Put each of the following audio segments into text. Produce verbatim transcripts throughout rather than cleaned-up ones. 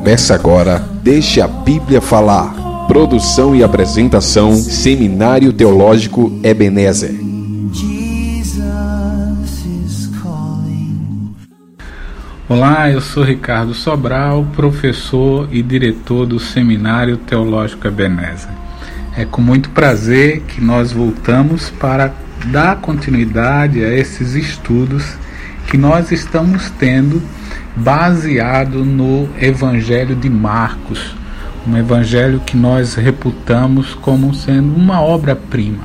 Começa agora, Deixa a Bíblia Falar. Produção e apresentação, Seminário Teológico Ebenezer. Olá, eu sou Ricardo Sobral, professor e diretor do Seminário Teológico Ebenezer. É com muito prazer que nós voltamos para dar continuidade a esses estudos que nós estamos tendo baseado no Evangelho de Marcos, um evangelho que nós reputamos como sendo uma obra-prima.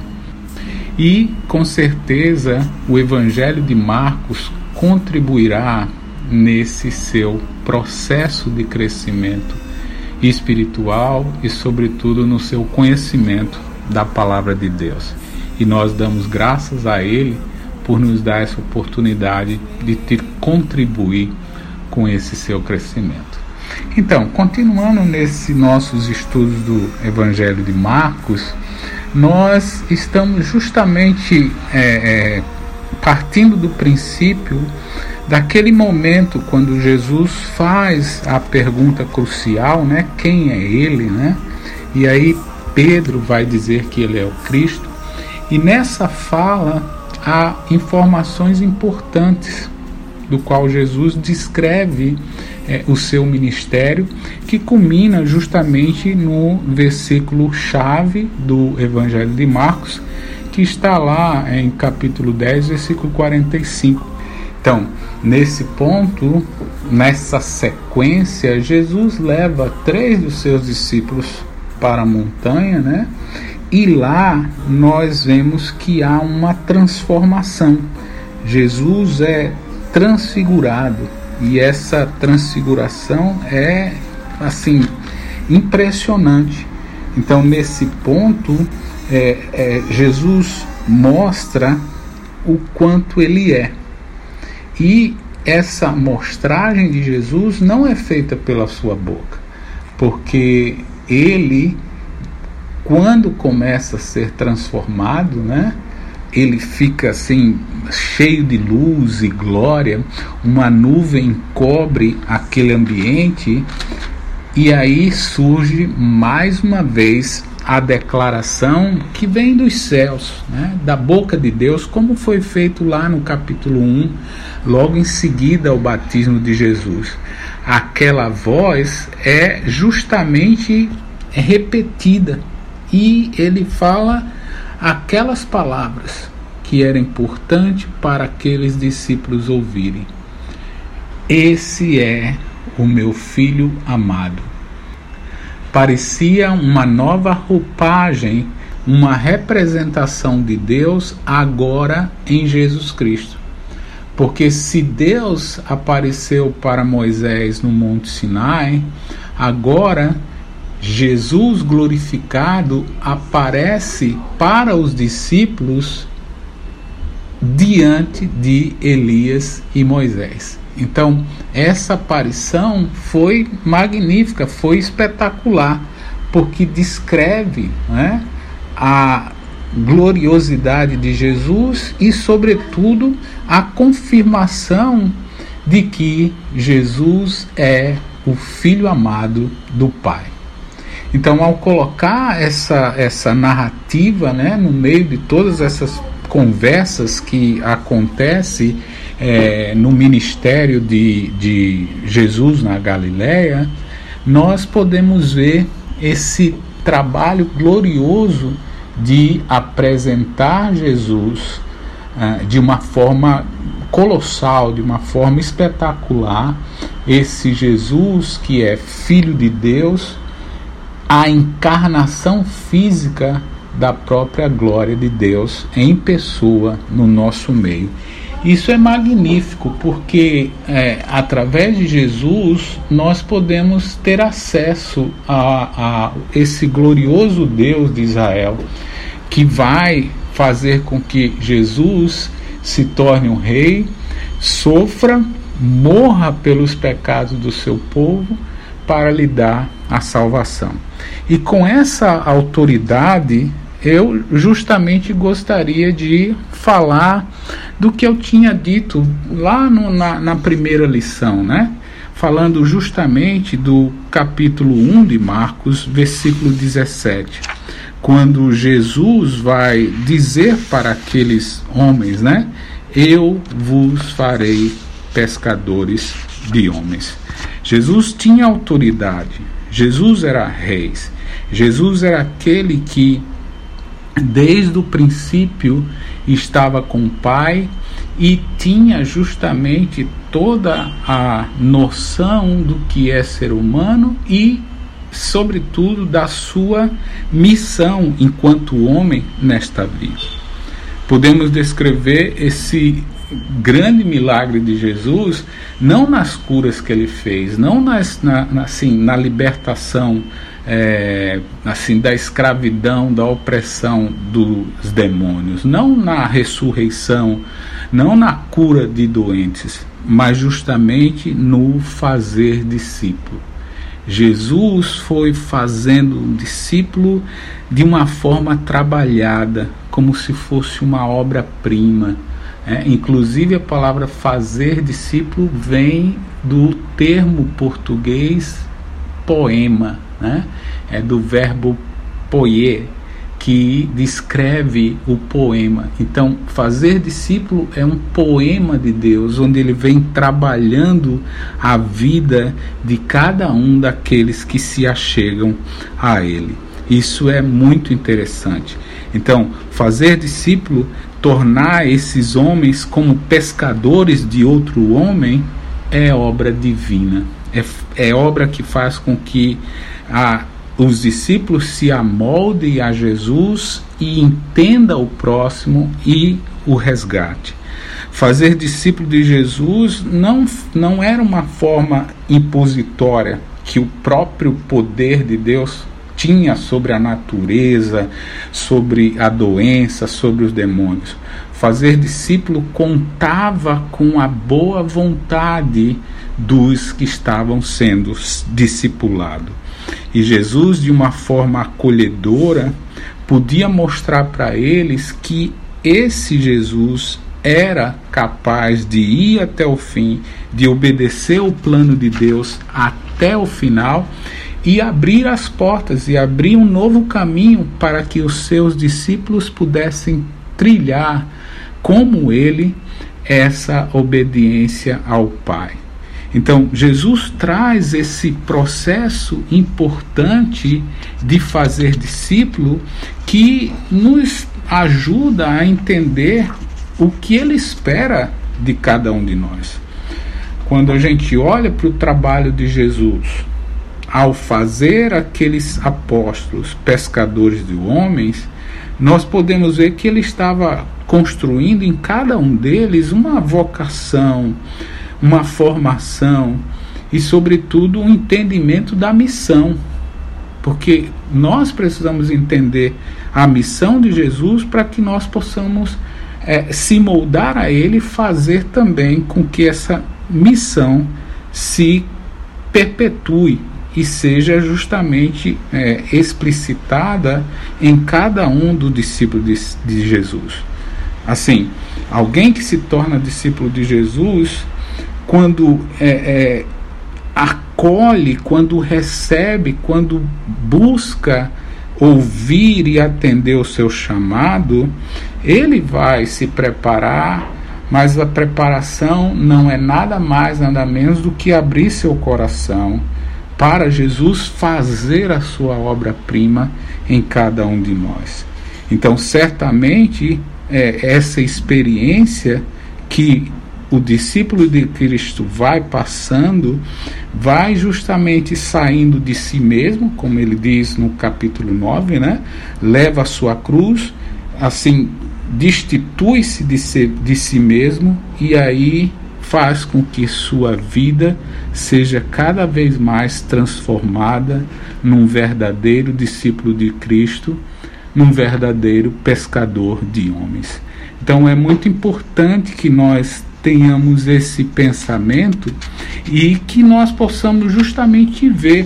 E, com certeza, o Evangelho de Marcos contribuirá nesse seu processo de crescimento espiritual e, sobretudo, no seu conhecimento da Palavra de Deus. E nós damos graças a Ele por nos dar essa oportunidade de ter contribuir com esse seu crescimento. Então, continuando nesses nossos estudos do Evangelho de Marcos, nós estamos justamente é, é, partindo do princípio daquele momento quando Jesus faz a pergunta crucial, né? Quem é Ele, né? E aí Pedro vai dizer que Ele é o Cristo, e nessa fala há informações importantes do qual Jesus descreve é, o seu ministério, que culmina justamente no versículo-chave do Evangelho de Marcos, que está lá em capítulo dez, versículo quarenta e cinco. Então, nesse ponto, nessa sequência, Jesus leva três dos seus discípulos para a montanha, né? E lá nós vemos que há uma transformação. Jesus é transfigurado, e essa transfiguração é assim impressionante. Então, nesse ponto, é, é, Jesus mostra o quanto Ele é. E essa mostragem de Jesus não é feita pela sua boca, porque Ele, quando começa a ser transformado, né, ele fica assim, cheio de luz e glória, uma nuvem cobre aquele ambiente, e aí surge mais uma vez a declaração que vem dos céus, né, da boca de Deus, como foi feito lá no capítulo um, logo em seguida ao batismo de Jesus. Aquela voz é justamente repetida, e ele fala aquelas palavras que eram importantes para aqueles discípulos ouvirem. Esse é o meu filho amado. Parecia uma nova roupagem, uma representação de Deus agora em Jesus Cristo. Porque se Deus apareceu para Moisés no Monte Sinai, agora Jesus glorificado aparece para os discípulos diante de Elias e Moisés. Então, essa aparição foi magnífica, foi espetacular, porque descreve, né, a gloriosidade de Jesus e, sobretudo, a confirmação de que Jesus é o Filho amado do Pai. Então, ao colocar essa, essa narrativa, né, no meio de todas essas conversas que acontecem é, no ministério de, de Jesus na Galileia, nós podemos ver esse trabalho glorioso de apresentar Jesus ah, de uma forma colossal, de uma forma espetacular, esse Jesus que é Filho de Deus, a encarnação física da própria glória de Deus em pessoa no nosso meio. Isso é magnífico, porque é, através de Jesus nós podemos ter acesso a, a esse glorioso Deus de Israel, que vai fazer com que Jesus se torne um rei, sofra, morra pelos pecados do seu povo para lhe dar a salvação. E com essa autoridade, eu justamente gostaria de falar do que eu tinha dito lá no, na, na primeira lição, né? falando justamente do capítulo um de Marcos, versículo dezessete, quando Jesus vai dizer para aqueles homens, né? Eu vos farei pescadores de homens. Jesus tinha autoridade, Jesus era rei, Jesus era aquele que desde o princípio estava com o Pai e tinha justamente toda a noção do que é ser humano e, sobretudo, da sua missão enquanto homem nesta vida. Podemos descrever esse grande milagre de Jesus não nas curas que ele fez, não nas, na, assim, na libertação é, assim, da escravidão, da opressão dos demônios, não na ressurreição, não na cura de doentes, mas justamente no fazer discípulo. Jesus foi fazendo um discípulo de uma forma trabalhada, como se fosse uma obra-prima. É, inclusive a palavra fazer discípulo vem do termo português poema, né? É do verbo poier, que descreve o poema. Então, fazer discípulo é um poema de Deus, onde ele vem trabalhando a vida de cada um daqueles que se achegam a ele. Isso é muito interessante. Então, fazer discípulo, tornar esses homens como pescadores de outro homem, é obra divina. É, é obra que faz com que a, os discípulos se amoldem a Jesus e entendam o próximo e o resgate. Fazer discípulo de Jesus não, não era uma forma impositória que o próprio poder de Deus tinha sobre a natureza, sobre a doença, sobre os demônios. Fazer discípulo contava com a boa vontade dos que estavam sendo discipulados. E Jesus, de uma forma acolhedora, podia mostrar para eles que esse Jesus era capaz de ir até o fim, de obedecer o plano de Deus até o final e abrir as portas e abrir um novo caminho para que os seus discípulos pudessem trilhar como ele essa obediência ao Pai. Então, Jesus traz esse processo importante de fazer discípulo que nos ajuda a entender o que ele espera de cada um de nós. Quando a gente olha para o trabalho de Jesus, ao fazer aqueles apóstolos pescadores de homens, nós podemos ver que ele estava construindo em cada um deles uma vocação, uma formação e, sobretudo, um entendimento da missão. Porque nós precisamos entender a missão de Jesus para que nós possamos é, se moldar a ele e fazer também com que essa missão se perpetue e seja justamente é, explicitada em cada um dos discípulos de, de Jesus. Assim, alguém que se torna discípulo de Jesus, quando é, é, acolhe, quando recebe, quando busca ouvir e atender o seu chamado, ele vai se preparar, mas a preparação não é nada mais, nada menos do que abrir seu coração para Jesus fazer a sua obra-prima em cada um de nós. Então, certamente, é, essa experiência que o discípulo de Cristo vai passando, vai justamente saindo de si mesmo, como ele diz no capítulo nove, né? Leva a sua cruz, assim, destitui-se de, si, de si mesmo, e aí faz com que sua vida seja cada vez mais transformada num verdadeiro discípulo de Cristo, num verdadeiro pescador de homens. Então é muito importante que nós tenhamos esse pensamento e que nós possamos justamente ver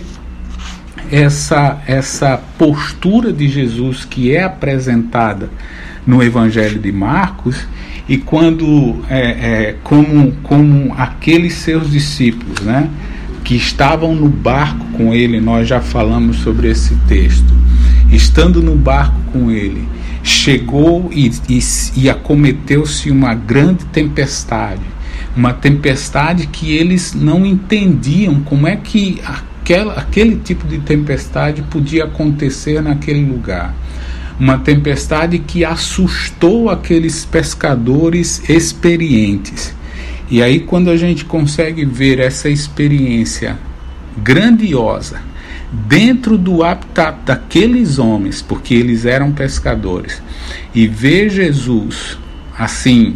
essa, essa postura de Jesus que é apresentada no Evangelho de Marcos, e quando, é, é, como, como aqueles seus discípulos, né, que estavam no barco com ele, nós já falamos sobre esse texto, estando no barco com ele, chegou e, e, e acometeu-se uma grande tempestade, uma tempestade que eles não entendiam como é que aquela, aquele tipo de tempestade podia acontecer naquele lugar. Uma tempestade que assustou aqueles pescadores experientes. E aí, quando a gente consegue ver essa experiência grandiosa dentro do habitat daqueles homens, porque eles eram pescadores, e ver Jesus assim,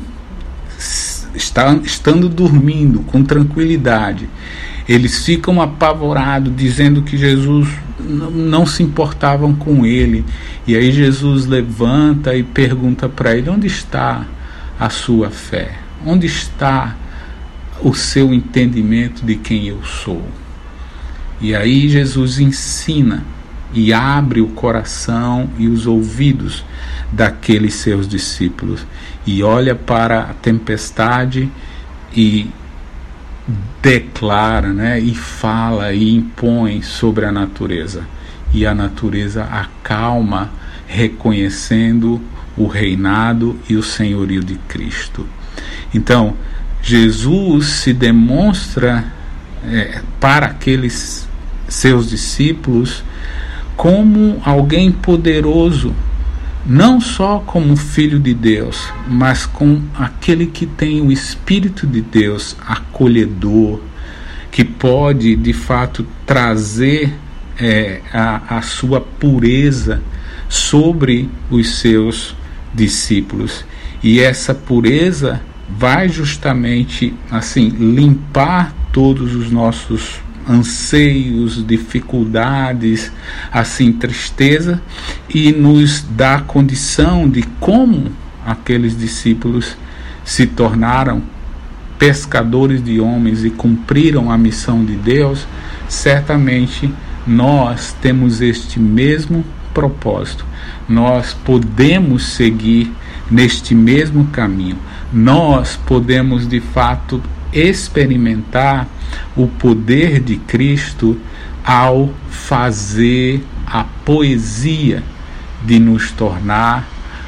está, estando dormindo com tranquilidade, eles ficam apavorados, dizendo que Jesus não, não se importavam com ele. E aí Jesus levanta e pergunta para ele: onde está a sua fé? Onde está o seu entendimento de quem eu sou? E aí Jesus ensina e abre o coração e os ouvidos daqueles seus discípulos, e olha para a tempestade e declara, né, e fala e impõe sobre a natureza, e a natureza acalma, reconhecendo o reinado e o senhorio de Cristo. Então Jesus se demonstra é, para aqueles seus discípulos como alguém poderoso, não só como Filho de Deus, mas com aquele que tem o Espírito de Deus acolhedor, que pode de fato trazer é, a, a sua pureza sobre os seus discípulos. E essa pureza vai justamente assim limpar todos os nossos anseios, dificuldades, assim, tristeza, e nos dá a condição de como aqueles discípulos se tornaram pescadores de homens e cumpriram a missão de Deus. Certamente nós temos este mesmo propósito, nós podemos seguir neste mesmo caminho, nós podemos de fato experimentar o poder de Cristo ao fazer a poesia de nos tornar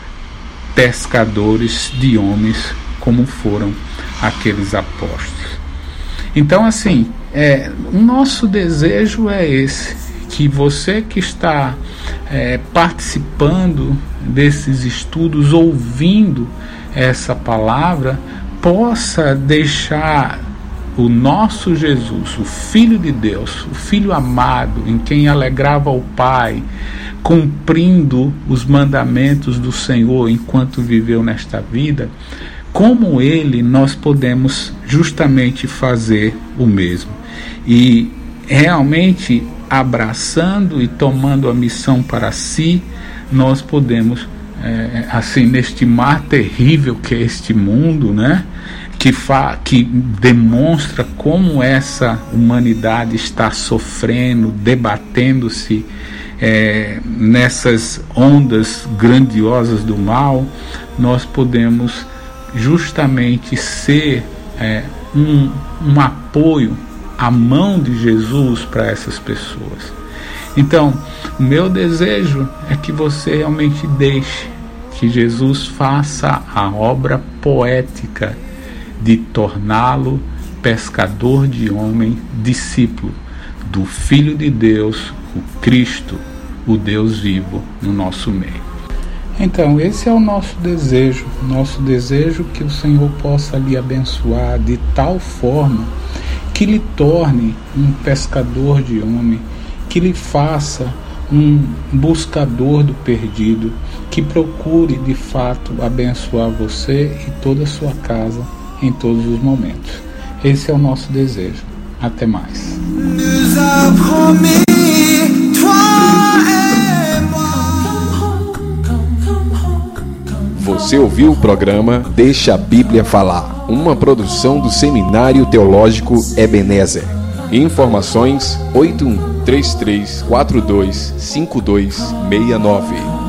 pescadores de homens, como foram aqueles apóstolos. Então, assim, é, o nosso desejo é esse, que você que está é, participando desses estudos, ouvindo essa palavra, possa deixar o nosso Jesus, o Filho de Deus, o Filho amado, em quem alegrava o Pai, cumprindo os mandamentos do Senhor enquanto viveu nesta vida, como Ele nós podemos justamente fazer o mesmo. E realmente abraçando e tomando a missão para si, nós podemos É, assim, neste mar terrível que é este mundo, né, que, fa que demonstra como essa humanidade está sofrendo, debatendo-se é, nessas ondas grandiosas do mal, nós podemos justamente ser é, um, um apoio, a mão de Jesus para essas pessoas. Então, o meu desejo é que você realmente deixe que Jesus faça a obra poética de torná-lo pescador de homem, discípulo do Filho de Deus, o Cristo, o Deus vivo no nosso meio. Então, esse é o nosso desejo, nosso desejo que o Senhor possa lhe abençoar de tal forma que lhe torne um pescador de homem, que lhe faça um buscador do perdido, que procure de fato abençoar você e toda a sua casa em todos os momentos. Esse é o nosso desejo. Até mais. Você ouviu o programa Deixa a Bíblia Falar, uma produção do Seminário Teológico Ebenezer. Informações oito um três três quatro dois cinco dois seis nove.